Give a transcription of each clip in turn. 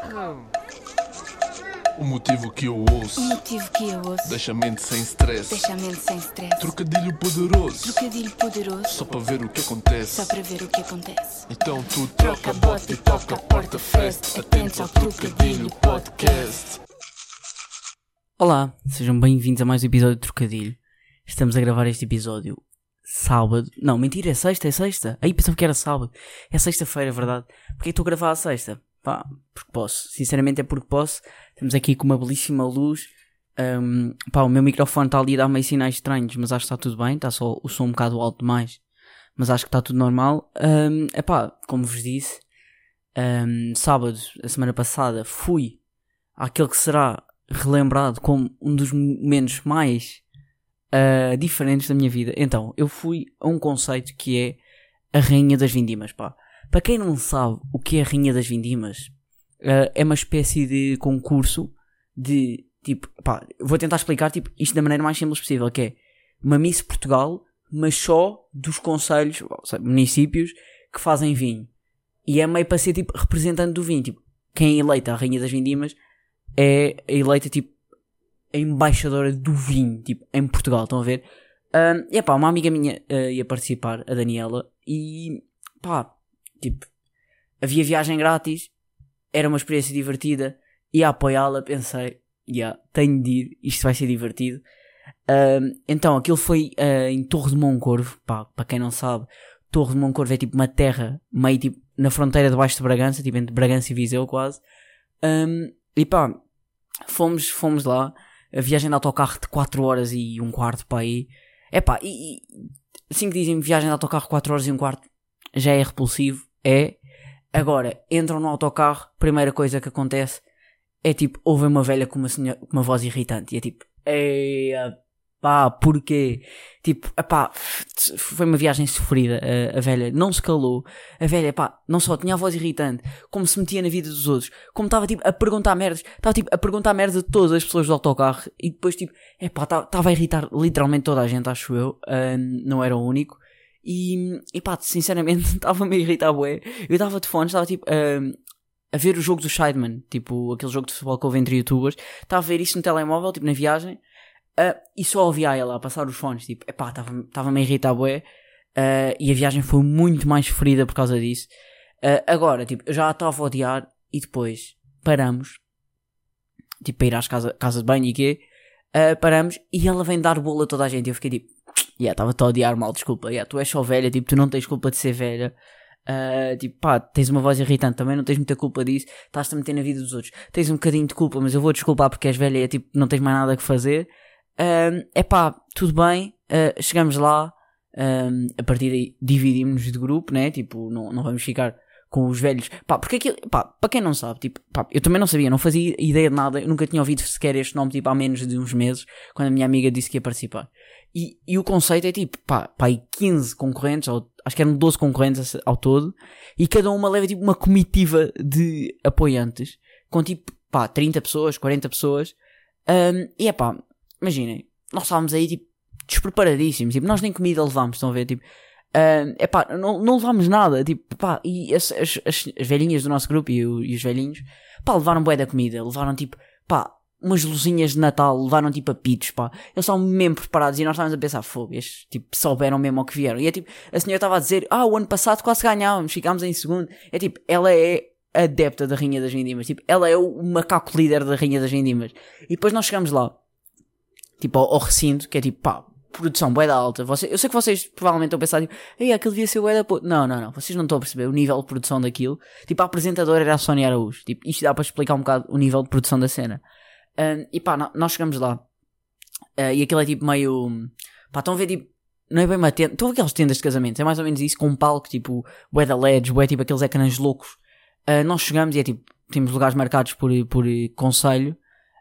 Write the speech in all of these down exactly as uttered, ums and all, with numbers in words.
O motivo que eu ouço, O motivo que eu ouço deixa a mente sem stress. deixa a mente sem stress. Trocadilho poderoso, Trocadilho poderoso, só para ver o que acontece. só para ver o que acontece. Então tu Troca troca bote bote e e toca toca a porta porta fest. fest. Atentos Atentos ao ao Trocadilho Podcast. Olá, sejam bem-vindos a mais um episódio de Trocadilho. Estamos a gravar este episódio sábado. Não, mentira, é sexta, é sexta. Aí pensava que era sábado. É sexta-feira, é verdade. Porque estou a gravar à sexta? Pá, porque posso. Sinceramente é porque posso. Estamos aqui com uma belíssima luz. Um, pá, o meu microfone está ali a dar meio sinais estranhos, mas acho que está tudo bem. Está só o som um bocado alto demais. Mas acho que está tudo normal. Um, epá, como vos disse, um, sábado, a semana passada, fui àquele que será relembrado como um dos momentos mais uh, diferentes da minha vida. Então, eu fui a um conceito que é a Rainha das Vindimas, pá. Para quem não sabe o que é a Rainha das Vindimas, uh, é uma espécie de concurso de, tipo, pá, vou tentar explicar, tipo, isto da maneira mais simples possível, que é uma Miss Portugal, mas só dos concelhos, ou seja, municípios, que fazem vinho. E é meio para ser, tipo, representante do vinho. Tipo, quem é eleita a Rainha das Vindimas é eleita, tipo, a embaixadora do vinho, tipo, em Portugal, estão a ver? Um, e pá, uma amiga minha uh, ia participar, a Daniela, e pá, tipo, havia viagem grátis, era uma experiência divertida, ia apoiá-la, pensei, yeah, tenho de ir, isto vai ser divertido. Um, então, aquilo foi uh, em Torre de Moncorvo, pá, para quem não sabe, Torre de Moncorvo é tipo uma terra, meio tipo, na fronteira debaixo de Bragança, tipo, entre Bragança e Viseu, quase. Um, e pá, fomos, fomos lá, a viagem de autocarro de quatro horas e um quarto para aí. É pá, e, e assim que dizem viagem de autocarro quatro horas e um quarto, já é repulsivo, é. Agora, entram no autocarro, primeira coisa que acontece é tipo, ouvem uma velha com uma, senhora, com uma voz irritante, e é tipo, eia, pá, porquê? Tipo, epá, foi uma viagem sofrida, a, a velha não se calou, a velha, pá, não só tinha a voz irritante, como se metia na vida dos outros, como estava tipo a perguntar merdas, estava tipo a perguntar merda de todas as pessoas do autocarro, e depois tipo, epá, estava a irritar literalmente toda a gente, acho eu, um, não era o único, e, e pá, sinceramente, estava-me a irritar bué, eu estava de fones, estava tipo, um, a ver o jogo do Sideman, tipo, aquele jogo de futebol que houve entre youtubers, estava a ver isso no telemóvel, tipo, na viagem, Uh, e só ouvia ela a passar os fones, tipo, epá, estava-me a irritar bué, uh, e a viagem foi muito mais ferida por causa disso. Uh, agora, tipo, eu já estava a odiar, e depois paramos, tipo, para ir às casas casa de banho e quê, uh, paramos, e ela vem dar bolo a toda a gente, e eu fiquei tipo, yeah, estava-te a odiar mal, desculpa, yeah, tu és só velha, tipo, tu não tens culpa de ser velha. Uh, tipo, pá, tens uma voz irritante, também não tens muita culpa disso, estás-te a meter na vida dos outros, tens um bocadinho de culpa, mas eu vou desculpar porque és velha e é tipo, não tens mais nada que fazer. É um, pá, tudo bem, uh, chegamos lá, um, a partir daí dividimos-nos de grupo, né, tipo, não, não vamos ficar com os velhos, pá, porque aquilo, pá, para quem não sabe, tipo, pá, eu também não sabia, não fazia ideia de nada, eu nunca tinha ouvido sequer este nome, tipo, há menos de uns meses, quando a minha amiga disse que ia participar, e, e o conceito é tipo, pá, pá, aí quinze concorrentes, ou, acho que eram doze concorrentes ao todo, e cada uma leva tipo uma comitiva de apoiantes, com tipo, pá, trinta pessoas, quarenta pessoas, um, e é pá, imaginem, nós estávamos aí tipo despreparadíssimos, tipo, nós nem comida levámos, estão a ver, tipo, uh, epá, não, não levámos nada, tipo, pá, e as, as, as, as velhinhas do nosso grupo e, o, e os velhinhos, pá, levaram bué da comida, levaram tipo, pá, umas luzinhas de Natal, levaram tipo apitos, pá, eles estavam mesmo preparados e nós estávamos a pensar, fogo, estes tipo souberam mesmo ao que vieram, e é tipo, a senhora estava a dizer, ah, o ano passado quase ganhávamos, ficámos em segundo, é tipo, ela é adepta da Rainha das Vindimas, tipo, ela é o macaco líder da Rainha das Vindimas, e depois nós chegamos lá, tipo, ao, ao recinto, que é tipo, pá, produção bué da alta. Você, eu sei que vocês provavelmente estão a pensar, tipo, ei, aquilo devia ser bué da puta. Não, não, não, vocês não estão a perceber o nível de produção daquilo. Tipo, a apresentadora era a Sónia Araújo. Tipo, isto dá para explicar um bocado o nível de produção da cena. Um, e pá, no, nós chegamos lá. Uh, e aquilo é tipo meio... Pá, estão a ver, tipo, não é bem uma tenda. Estão a ver aquelas tendas de casamento. É mais ou menos isso, com um palco, tipo, bué da L E Ds, bué, tipo, aqueles ecrãs loucos. Uh, nós chegamos e é tipo, temos lugares marcados por, por conselho.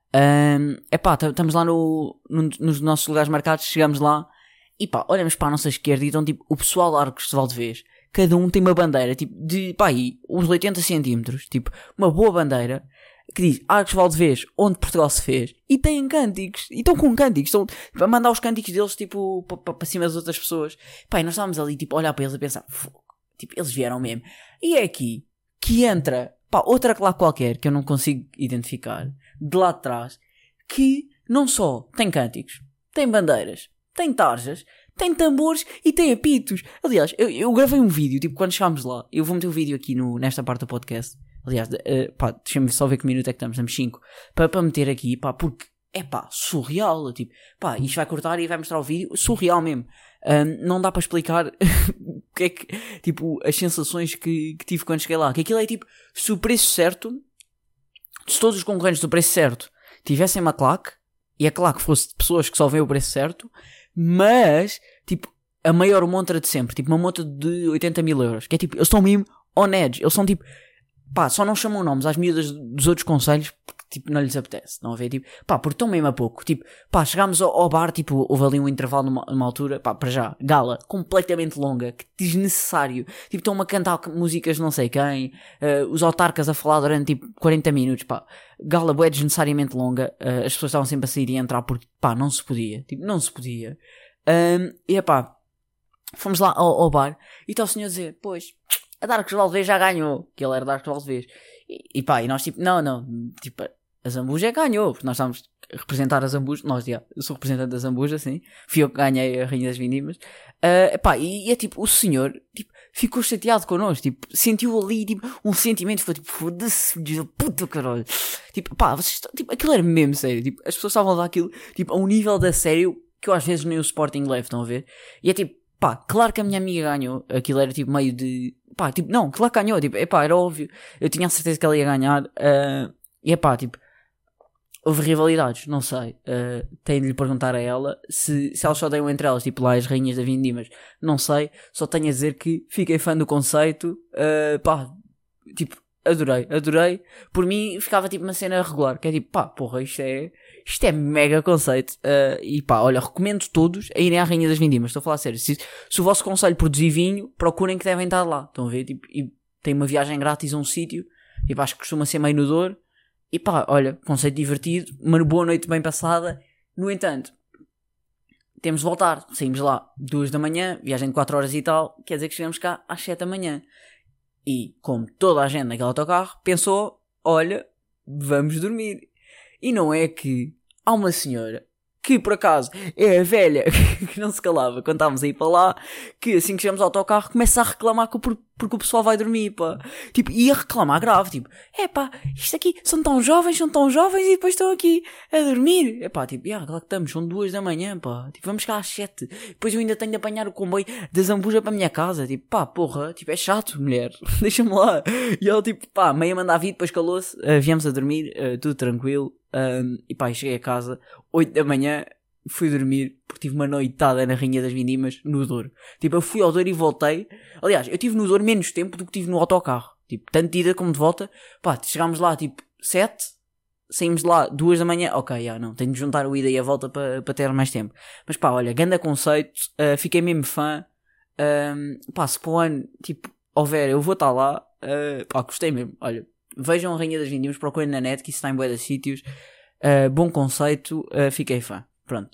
Um, epá, estamos lá no, no, nos nossos lugares marcados, chegamos lá e pá, olhamos para a nossa esquerda e estão tipo o pessoal Arcos de Valdevez, cada um tem uma bandeira tipo de pá, aí, uns oitenta centímetros, tipo uma boa bandeira que diz Arcos de Valdevez, onde Portugal se fez, e têm cânticos, e estão com cânticos, estão a mandar os cânticos deles tipo para cima das outras pessoas. Pá, e nós estávamos ali tipo a olhar para eles e pensar, tipo, eles vieram mesmo. E é aqui que entra pá, outra claque qualquer que eu não consigo identificar, de lá de trás, que não só tem cânticos, tem bandeiras, tem tarjas, tem tambores e tem apitos. Aliás, eu, eu gravei um vídeo, tipo, quando chegámos lá, eu vou meter o um vídeo aqui no, nesta parte do podcast. Aliás, uh, pá, deixa-me só ver que minuto é que estamos, estamos cinco, para, para meter aqui, pá, porque é pá, surreal, tipo, pá, isto vai cortar e vai mostrar o vídeo, surreal mesmo. Um, não dá para explicar o que é que, tipo, as sensações que, que tive quando cheguei lá, que aquilo é tipo, se o preço certo, se todos os concorrentes do preço certo tivessem uma claque, e a claque fosse de pessoas que só veem o preço certo, mas, tipo, a maior montra de sempre, tipo, uma montra de oitenta mil euros, que é tipo, eles estão mesmo on edge, eles são tipo, pá, só não chamam nomes às miúdas dos outros conselhos, porque, tipo, não lhes apetece, não a ver, tipo, pá, porque estão mesmo a pouco, tipo, pá, chegámos ao, ao bar, tipo, houve ali um intervalo numa, numa altura, pá, para já, gala, completamente longa, que desnecessário, tipo, estão-me a cantar músicas não sei quem, uh, os autarcas a falar durante, tipo, quarenta minutos, pá, gala bué desnecessariamente longa, uh, as pessoas estavam sempre a sair e a entrar porque, pá, não se podia, tipo, não se podia, um, e, pá, fomos lá ao, ao bar, e está o senhor a dizer, pois, a Darks Valdez já ganhou, que ele era Darks Valdez, e, e pá, e nós tipo, não, não, tipo, a Zambuja ganhou, porque nós estávamos a representar a Zambuja, nós, já, eu sou representante da Zambuja, assim, fui eu que ganhei a Rainha das Vindimas, uh, pá, e, e é tipo, o senhor, tipo, ficou chateado connosco, tipo, sentiu ali, tipo, um sentimento, foi tipo, foda-se, puta caralho, tipo, pá, vocês estão, tipo, aquilo era mesmo sério, tipo, as pessoas estavam a dar aquilo, tipo, a um nível da sério, que eu às vezes nem o Sporting leve, estão a ver, e é tipo, pá, claro que a minha amiga ganhou, aquilo era tipo meio de, pá, tipo, não, claro que ganhou, tipo, epá, era óbvio, eu tinha a certeza que ela ia ganhar, uh, e epá, tipo, houve rivalidades, não sei, uh, tenho de lhe perguntar a ela se, se elas só deiam entre elas, tipo lá as rainhas da Vindimas, não sei, só tenho a dizer que fiquei fã do conceito, uh, pá, tipo, adorei, adorei, por mim ficava tipo uma cena regular, que é tipo, pá, porra, isto é, isto é mega conceito, uh, e pá, olha, recomendo todos a irem à Rainha das Vindimas, estou a falar sério, se, se o vosso conselho produzir vinho, procurem que devem estar lá, estão a ver, tipo, e tem uma viagem grátis a um sítio, e acho que costuma ser meio no Douro, e pá, olha, conceito divertido, uma boa noite bem passada. No entanto, temos de voltar, saímos lá duas da manhã, viagem de quatro horas e tal, quer dizer que chegamos cá às sete da manhã. E como toda a gente naquele autocarro pensou, olha, vamos dormir. E não é que há uma senhora que por acaso é a velha que não se calava quando estávamos a ir para lá, que assim que chegamos ao autocarro começa a reclamar que, por, porque o pessoal vai dormir, pá. Tipo, ia reclamar grave, tipo, é pá, isto aqui, são tão jovens, são tão jovens e depois estão aqui a dormir. É pá, tipo, yeah, claro que estamos, são duas da manhã, pá. Tipo, vamos cá às sete. Depois eu ainda tenho de apanhar o comboio da Zambuja para a minha casa. Tipo, pá, porra, tipo, é chato, mulher. Deixa-me lá. E ela, tipo, pá, meio a mandar vir, depois calou-se, uh, viemos a dormir, uh, tudo tranquilo. Um, e pá, cheguei a casa oito da manhã, fui dormir porque tive uma noitada na Rainha das Vindimas no Douro. Tipo, eu fui ao Douro e voltei. Aliás, eu tive no Douro menos tempo do que tive no autocarro, tipo, tanto de ida como de volta. Pá, chegámos lá tipo sete, saímos de lá duas da manhã. Ok, já, não, tenho de juntar o ida e a volta para pa ter mais tempo. Mas pá, olha, ganda conceito, uh, fiquei mesmo fã. Um, pá, se para o ano, tipo, houver, eu vou estar lá. Uh, pá, gostei mesmo, olha. Vejam a Rainha das Vindimas, procurem na net, que isso está em bué de sítios. Uh, bom conceito, uh, fiquei fã. Pronto.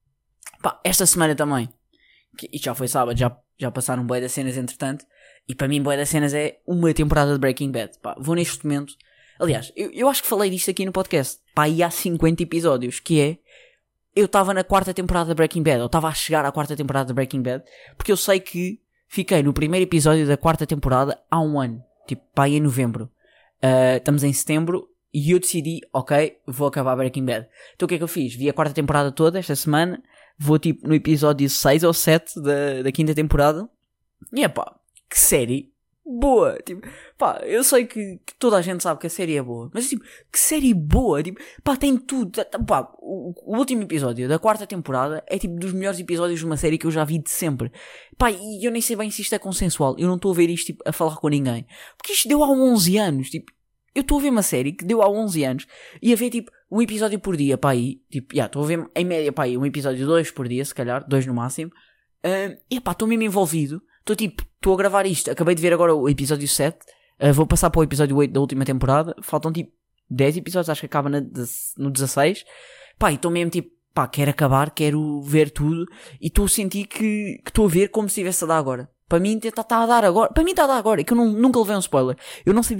Pá, esta semana também, que isto já foi sábado, já, já passaram bué das cenas entretanto, e para mim bué das cenas é uma temporada de Breaking Bad. Pá, vou neste momento, aliás, eu, eu acho que falei disto aqui no podcast, pá, e há cinquenta episódios, que é, eu estava na quarta temporada de Breaking Bad, ou estava a chegar à quarta temporada de Breaking Bad, porque eu sei que fiquei no primeiro episódio da quarta temporada há um ano, tipo, pá, em novembro. Uh, estamos em setembro e eu decidi, ok, vou acabar Breaking Bad. Então o que é que eu fiz? Vi a quarta temporada toda esta semana, vou tipo no episódio seis ou sete da, da quinta temporada. E é pá, que série boa. Tipo, pá, eu sei que, que toda a gente sabe que a série é boa, mas tipo, que série boa. Tipo, pá, tem tudo. Pá, o, o último episódio da quarta temporada é tipo dos melhores episódios de uma série que eu já vi de sempre. Pá, e eu nem sei bem se isto é consensual. Eu não estou a ver isto tipo, a falar com ninguém, porque isto deu há onze anos. Tipo, eu estou a ver uma série que deu há onze anos e a ver tipo um episódio por dia, pá, aí, tipo, já, estou a ver em média, pá, aí, um episódio dois por dia, se calhar, dois no máximo. Uh, e pá, estou mesmo envolvido. Estou tipo, estou a gravar isto. Acabei de ver agora o episódio sete. Uh, vou passar para o episódio oito da última temporada. Faltam tipo dez episódios, acho que acaba na, no dezasseis. Pá, e estou mesmo tipo, pá, quero acabar, quero ver tudo. E estou a sentir que estou a ver como se estivesse a dar agora. Para mim está tá a dar agora. Para mim está a dar agora. É que eu não, nunca levei um spoiler. Eu não sabia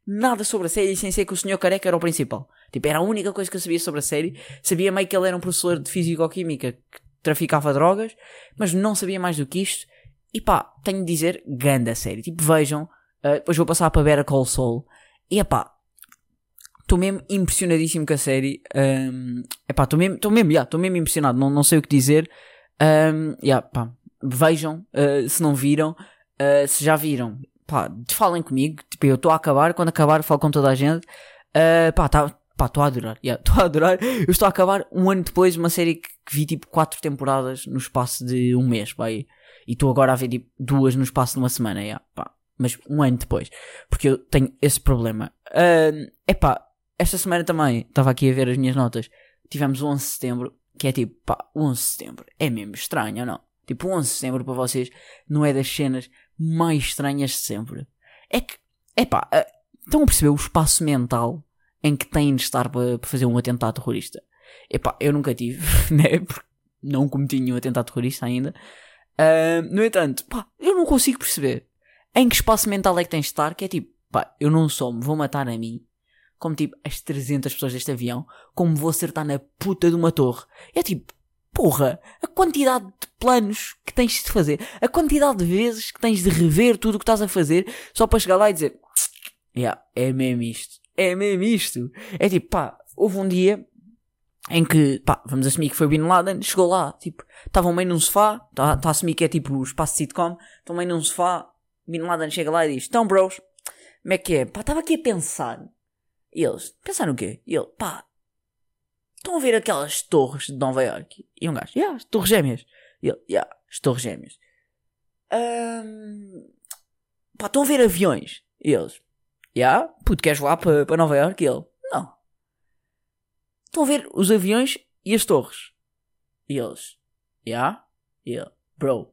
nada sobre a série sem ser que o senhor Careca era o principal. Tipo, era a única coisa que eu sabia sobre a série. Sabia meio que ele era um professor de Físico-Química que traficava drogas, mas não sabia mais do que isto. E pá, tenho de dizer, ganda série. Tipo, vejam, uh, depois vou passar para Better Call Saul. E pá, estou mesmo impressionadíssimo com a série. Um, epá, estou mesmo, estou mesmo, yeah, mesmo impressionado, não, não sei o que dizer. Um, yeah, pá, vejam, uh, se não viram, uh, se já viram, pá, falem comigo. Tipo, eu estou a acabar, quando acabar falo com toda a gente. Uh, pá, tá, pá, estou a adorar, yeah, estou a adorar. Eu estou a acabar um ano depois uma série que, que vi tipo quatro temporadas no espaço de um mês, pá, e estou agora a ver tipo duas no espaço de uma semana, yeah, pá, mas um ano depois, porque eu tenho esse problema. Uh, epá, esta semana também, estava aqui a ver as minhas notas, tivemos o onze de setembro, que é tipo, pá, onze de setembro, é mesmo estranho, ou não? Tipo, o onze de setembro para vocês não é das cenas mais estranhas de sempre. É que, epá, uh, estão a perceber o espaço mental em que têm de estar para, para fazer um atentado terrorista? Epá, eu nunca tive, né, porque não cometi nenhum atentado terrorista ainda. Uh, no entanto, pá, eu não consigo perceber em que espaço mental é que tens de estar, que é tipo, pá, eu não só me vou matar a mim, como tipo as trezentas pessoas deste avião, como vou acertar na puta de uma torre. É tipo, porra, a quantidade de planos que tens de fazer, a quantidade de vezes que tens de rever tudo o que estás a fazer, só para chegar lá e dizer, yeah, é mesmo isto, é mesmo isto. É tipo, pá, houve um dia em que, pá, vamos assumir que foi o Bin Laden, chegou lá, tipo, estavam meio num sofá, está tá a assumir que é tipo o espaço de sitcom, estão meio num sofá, Bin Laden chega lá e diz, então bros, como é que é? Pá, estava aqui a pensar. E eles, pensar no quê? E ele, pá, estão a ver aquelas torres de Nova Iorque? E um gajo, yeah, as torres gêmeas. E ele, yeah, as torres gêmeas. Um, pá, estão a ver aviões? E eles, yeah, puto, queres voar para pa Nova Iorque? E ele, não. Estão a ver os aviões e as torres? E eles, yeah, e ele, bro,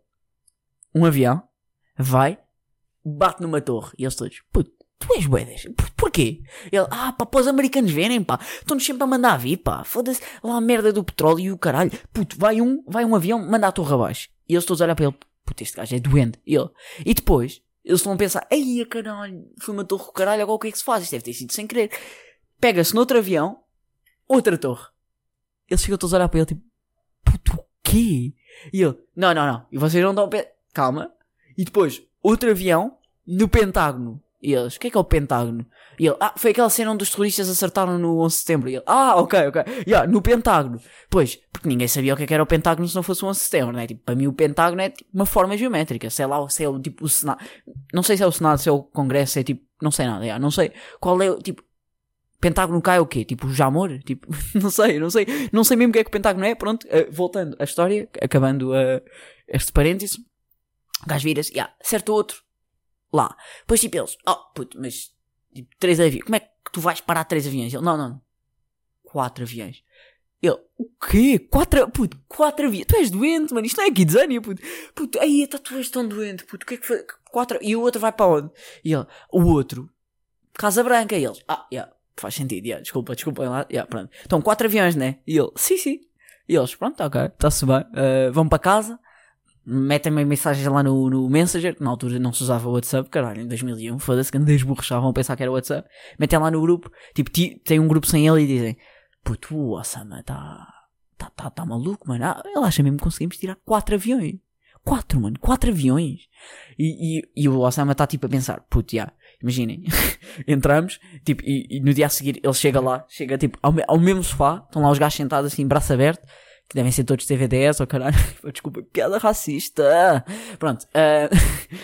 um avião vai, bate numa torre. E eles todos, puto, tu és buedas, por, porquê? Ele, ah pá, para os americanos verem, pá, estão-nos sempre a mandar vir, pá, foda-se, lá a merda do petróleo e o caralho, puto, vai um, vai um avião, manda a torre abaixo. E eles todos olham para ele, puto, este gajo é doente. E ele, e depois, eles estão a pensar, ai, caralho, foi uma torre do caralho, agora o que é que se faz? Isto deve ter sido sem querer. Pega-se noutro avião, outra torre. Eles ficam todos a olhar para ele, tipo, puto, o quê? E ele, não, não, não, e vocês não estão a pe... calma. E depois, outro avião, no Pentágono. E eles, o que é que é o Pentágono? E ele, ah, foi aquela cena onde os terroristas acertaram no onze de setembro. E ele, ah, ok, ok. Yeah, no Pentágono. Pois, porque ninguém sabia o que é que era o Pentágono se não fosse o onze de setembro, né? Tipo, para mim o Pentágono é tipo uma forma geométrica. Sei lá, se é o tipo o Senado. Não sei se é o Senado, se é o Congresso, se é tipo, não sei nada. Yeah, não sei qual é o tipo. Pentágono cai o quê? Tipo, o Jamor? Tipo, não sei, não sei. Não sei mesmo o que é que o Pentágono é. Pronto, uh, voltando à história, acabando uh, este parênteses. O gajo vira-se, yeah, acerta outro. Lá. Depois tipo eles, oh puto, mas tipo, três aviões, como é que tu vais parar três aviões? Ele, não, não, não. Quatro aviões. Ele, o quê? Quatro, puto, quatro aviões. Tu és doente, mano, isto não é Kidzania, puto. Puto, aí, tá, tu és tão doente, puto, o que é que foi? Quatro, e o outro vai para onde? E ele, o outro, Casa Branca. E eles, ah, yeah, faz sentido, yeah, desculpa, desculpa, lá, yeah, pronto. Então, quatro aviões, né? E ele, sim, sim. E eles, pronto, ok, está-se bem, uh, vão para casa. Metem-me mensagens lá no, no Messenger, que na altura não se usava o WhatsApp, caralho, em dois mil e um, foda-se, que andei esborrachavam a pensar que era o WhatsApp. Metem lá no grupo, tipo, ti, tem um grupo sem ele e dizem, puto, o Osama tá, tá, tá, tá maluco, mano, ah, ele acha mesmo que conseguimos tirar quatro aviões. Quatro, mano, quatro aviões. E, e, e o Osama está tipo a pensar, puto, já, imaginem, entramos, tipo, e, e no dia a seguir ele chega lá, chega tipo ao, ao mesmo sofá, estão lá os gajos sentados assim, braço aberto, que devem ser todos T V D S, ou oh, caralho, desculpa, piada racista. Pronto, uh,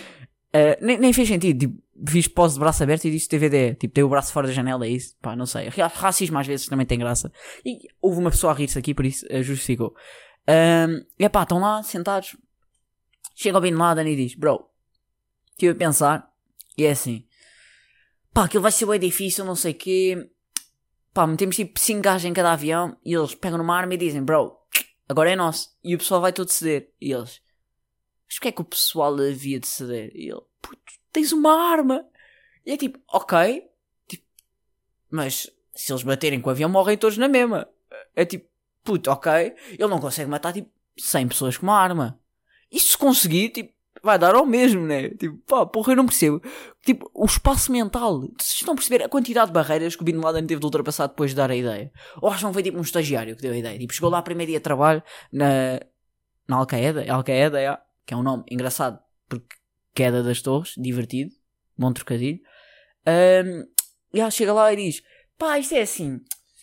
uh, nem, nem fez sentido, tipo, fiz pose de braço aberto e disse T V D, tipo, dei o braço fora da janela, é isso, pá, não sei. Racismo às vezes também tem graça. E houve uma pessoa a rir-se aqui, por isso uh, justificou. Uh, e pá, estão lá sentados, chega o Bin Laden e diz, bro, estive a pensar, e é assim, pá, aquilo vai ser bem difícil, não sei o quê, pá, metemos tipo cinco gajos em cada avião, e eles pegam numa arma e dizem, bro, agora é nosso. E o pessoal vai todo ceder. E eles, mas porquê é que o pessoal havia de ceder? E ele, puto, tens uma arma. E é tipo, ok. Tipo, mas se eles baterem com o avião, morrem todos na mesma. É tipo, puto, ok. Ele não consegue matar tipo cem pessoas com uma arma. E se conseguir, tipo, vai dar ao mesmo, né? Tipo, pá, porra, eu não percebo. Tipo, o espaço mental. Vocês estão a perceber a quantidade de barreiras que o Bin Laden teve de ultrapassar depois de dar a ideia? Ou acham que foi tipo um estagiário que deu a ideia? Tipo, chegou lá primeiro dia de trabalho na, na Al-Qaeda, Al-Qaeda, é, que é um nome engraçado, porque queda das torres, divertido, bom trocadilho. Um, e ela chega lá e diz, pá, isto é assim,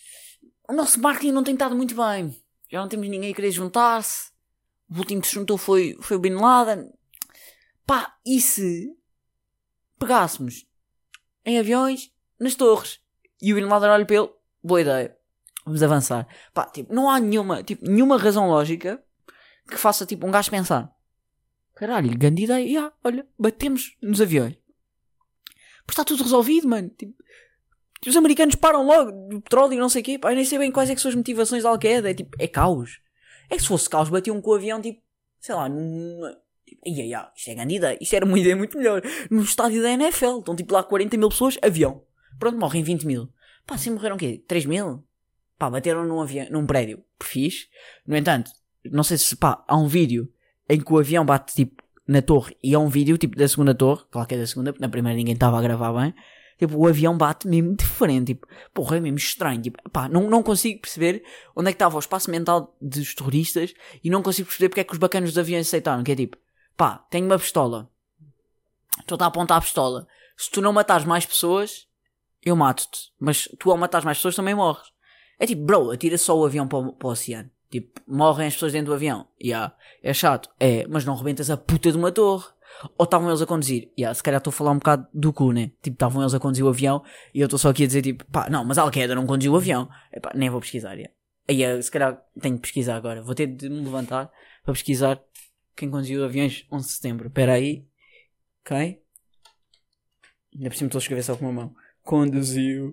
o nosso marketing não tem estado muito bem. Já não temos ninguém a querer juntar-se. O último que se juntou foi, foi o Bin Laden. Pá, e se pegássemos em aviões nas torres? E o Bin Laden olha para ele, boa ideia, vamos avançar. Pá, tipo, não há nenhuma, tipo, nenhuma razão lógica que faça tipo um gajo pensar, caralho, grande ideia, e yeah, olha, batemos nos aviões. Porque está tudo resolvido, mano. Tipo, os americanos param logo do petróleo e não sei o quê. Pá, eu nem sei bem quais é que são as motivações da Al-Qaeda. É tipo, é caos. É que se fosse caos, batiam com o avião, tipo, sei lá, numa... Tipo, ia, ia, isto é grande ideia. Isto era uma ideia muito melhor. No estádio da N F L, estão tipo lá quarenta mil pessoas, avião. Pronto, morrem vinte mil. Pá, assim morreram o quê? três mil? Pá, bateram num avião, num prédio. Fixe. No entanto, não sei se, pá, há um vídeo em que o avião bate, tipo, na torre. E há um vídeo, tipo, da segunda torre. Claro que é da segunda, porque na primeira ninguém estava a gravar bem. Tipo, o avião bate mesmo diferente, tipo, porra, é mesmo estranho, tipo, pá, não, não consigo perceber onde é que estava o espaço mental dos terroristas e não consigo perceber porque é que os bacanos dos aviões aceitaram, que é tipo, pá, tenho uma pistola, estou a apontar a pistola, se tu não matares mais pessoas, eu mato-te, mas tu ao matares mais pessoas também morres. É tipo, bro, atira só o avião para o, para o oceano, tipo, morrem as pessoas dentro do avião, yeah. É chato, é, mas não rebentas a puta de uma torre. Ou estavam eles a conduzir? Yeah, se calhar estou a falar um bocado do cu, né? Tipo, estavam eles a conduzir o avião e eu estou só aqui a dizer tipo, pá, não, mas a Al-Qaeda não conduziu o avião. Epá, nem vou pesquisar, yeah. Aí, se calhar tenho que pesquisar agora. Vou ter de me levantar para pesquisar quem conduziu aviões onze de setembro. Espera aí. Ok? Ainda por cima estou a escrever só com uma mão. Conduziu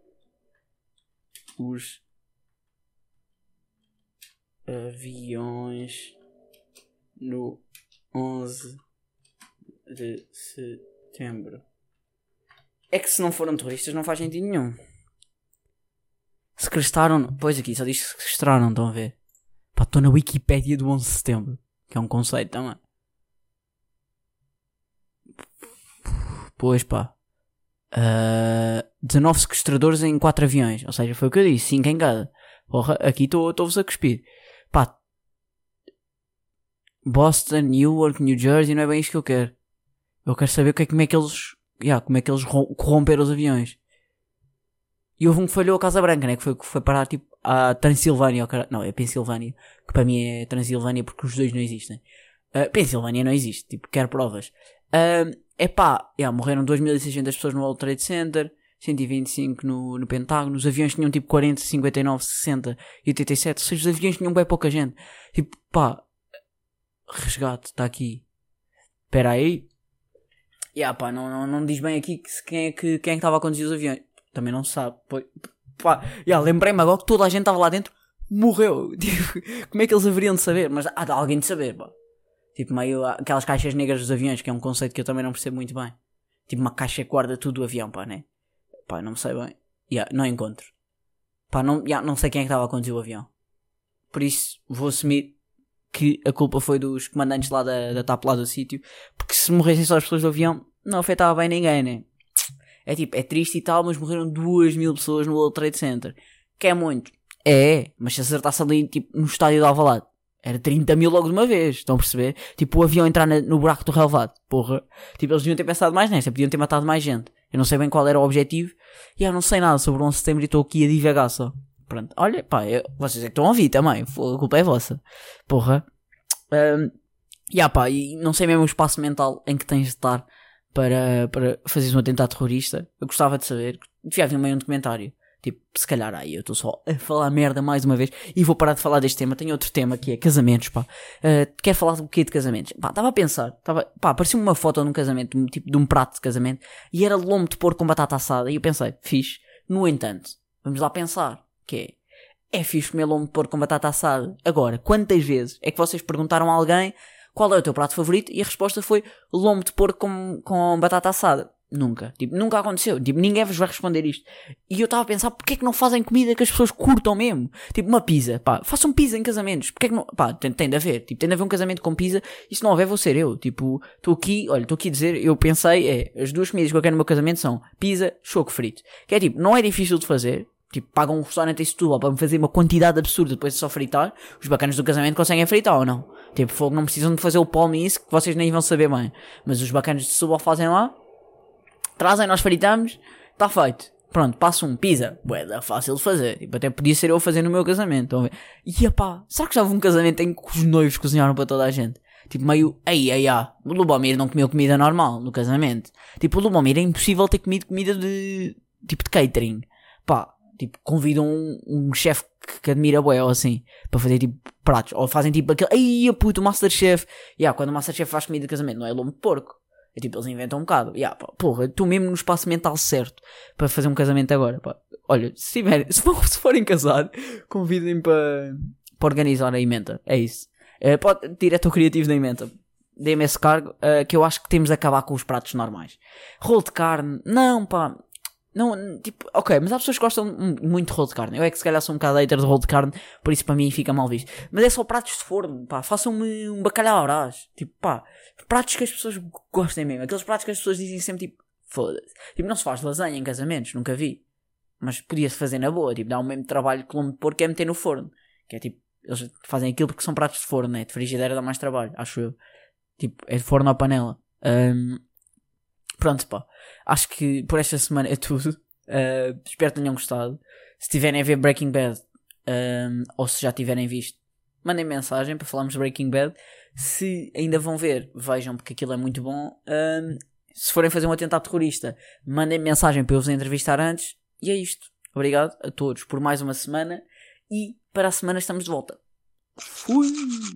os aviões no onze de setembro. É que se não foram terroristas não faz sentido nenhum. Sequestraram, pois aqui só diz que sequestraram, estão a ver? Pá, estou na Wikipédia do onze de setembro, que é um conceito também. Pois pá, uh, dezanove sequestradores em quatro aviões, ou seja, foi o que eu disse, cinco em cada. Porra, aqui estou-vos a cuspir. Pá, Boston, Newark, New Jersey, não é bem isto que eu quero. Eu quero saber que é, como é que eles, yeah, como é que eles corromperam os aviões. E houve um que falhou a Casa Branca, né? Que foi, que foi parar tipo a Transilvânia, não, é Pensilvânia, que para mim é Transilvânia porque os dois não existem. Uh, Pensilvânia não existe, tipo, quero provas. Uh, epá, yeah, morreram dois mil e seiscentas pessoas no World Trade Center, cento e vinte e cinco no, no Pentágono, os aviões tinham tipo quarenta, cinquenta e nove, sessenta e oitenta e sete, ou seja, os aviões tinham bem pouca gente. Tipo, pá, resgate, está aqui. Espera aí. Yeah, pá, não, não, não diz bem aqui que, quem é que quem é que estava a conduzir os aviões. Também não se sabe. Pô, pá, yeah, lembrei-me agora que toda a gente estava lá dentro, morreu. Tipo, como é que eles haveriam de saber? Mas há de alguém de saber, pá. Tipo, meio aquelas caixas negras dos aviões, que é um conceito que eu também não percebo muito bem. Tipo, uma caixa que guarda tudo do avião, pá, né? Pá, não me sei bem. Yeah, não encontro. Pá, não, yeah, não sei quem é que estava a conduzir o avião. Por isso, vou assumir que a culpa foi dos comandantes lá da, da T A P lá do sítio, porque se morressem só as pessoas do avião, não afetava bem ninguém, né? É tipo, é triste e tal, mas morreram duas mil pessoas no World Trade Center. Que é muito. É, mas se acertasse ali, tipo, no estádio de Alvalade, era trinta mil logo de uma vez, estão a perceber? Tipo, o avião entrar na, no buraco do relevado, porra. Tipo, eles deviam ter pensado mais nesta, podiam ter matado mais gente. Eu não sei bem qual era o objetivo, e eu não sei nada sobre o onze de setembro e estou aqui a divagar só. Pronto, olha, pá, eu, vocês é que estão a ouvir também, a culpa é vossa. Porra. Um, e ah, pá, e não sei mesmo o espaço mental em que tens de estar para, para fazeres um atentado terrorista. Eu gostava de saber, devia haver meio um documentário. Tipo, se calhar aí eu estou só a falar merda mais uma vez e vou parar de falar deste tema. Tenho outro tema que é casamentos, pá. Uh, quero falar do quê de casamentos? Pá, estava a pensar, tava, pá, apareceu-me uma foto num casamento, tipo de um prato de casamento, e era lombo de porco com batata assada. E eu pensei, fixe. No entanto, vamos lá pensar, que é, é fixe comer lombo de porco com batata assada. Agora, quantas vezes é que vocês perguntaram a alguém qual é o teu prato favorito e a resposta foi lombo de porco com, com batata assada? Nunca. Tipo, nunca aconteceu. Tipo, ninguém vos vai responder isto. E eu estava a pensar, porque é que não fazem comida que as pessoas curtam mesmo? Tipo, uma pizza. Pá, façam pizza em casamentos. Porque é que não... Pá, tem, tem de haver. Tipo, tem de haver um casamento com pizza. E se não houver, vou ser eu. Tipo, estou aqui... Olha, estou aqui a dizer... Eu pensei, é... As duas comidas que eu quero no meu casamento são pizza, choco frito. Que é tipo, não é difícil de fazer. Tipo, pagam um restaurante em Setúbal para me fazer uma quantidade absurda depois de só fritar. Os bacanas do casamento conseguem fritar ou não? Tipo, fogo, não precisam de fazer o palme e isso que vocês nem vão saber bem. Mas os bacanas de Setúbal fazem lá. Trazem, nós fritamos, está feito. Pronto, passo um pizza. Bué, é fácil de fazer. Tipo, até podia ser eu a fazer no meu casamento. Estão a ver? E epá, será que já houve um casamento em que os noivos cozinharam para toda a gente? Tipo, meio, ei, ei, ah, o Lubomir não comeu comida normal no casamento. Tipo, o Lubomir é impossível ter comido comida de, tipo, de catering. Pá, tipo, convidam um, um chefe que, que admira bué ou assim, para fazer tipo pratos. Ou fazem tipo aquele, ei, puto, o Masterchef. E yeah, quando o Masterchef faz comida de casamento, não é lombo de porco. É tipo, eles inventam um bocado. Yeah, pá, porra, estou mesmo no espaço mental certo para fazer um casamento agora. Pá. Olha, se, tiverem, se, for, se forem casar, convidem para, para organizar a emenda. É isso. Uh, pode, diretor criativo da emenda. Dê-me esse cargo, uh, que eu acho que temos de acabar com os pratos normais. Rolo de carne, não, pá. Não, tipo, ok, mas há pessoas que gostam muito de rolo de carne. Eu é que se calhar sou um bocado hater de rolo de carne, por isso para mim fica mal visto. Mas é só pratos de forno, pá, façam-me um bacalhau à brás. Tipo, pá, pratos que as pessoas gostem mesmo. Aqueles pratos que as pessoas dizem sempre, tipo, foda-se. Tipo, não se faz lasanha em casamentos, nunca vi. Mas podia-se fazer na boa, tipo, dá o mesmo trabalho que lombo de porco é meter no forno. Que é tipo, eles fazem aquilo porque são pratos de forno, né? De frigideira dá mais trabalho, acho eu. Tipo, é de forno à panela. Um, pronto, pá. Acho que por esta semana é tudo. Uh, espero que tenham gostado. Se tiverem a ver Breaking Bad, um, ou se já tiverem visto, mandem mensagem para falarmos de Breaking Bad. Se ainda vão ver, vejam, porque aquilo é muito bom. Um, se forem fazer um atentado terrorista, mandem mensagem para eu vos entrevistar antes. E é isto. Obrigado a todos por mais uma semana. E para a semana estamos de volta. Fui!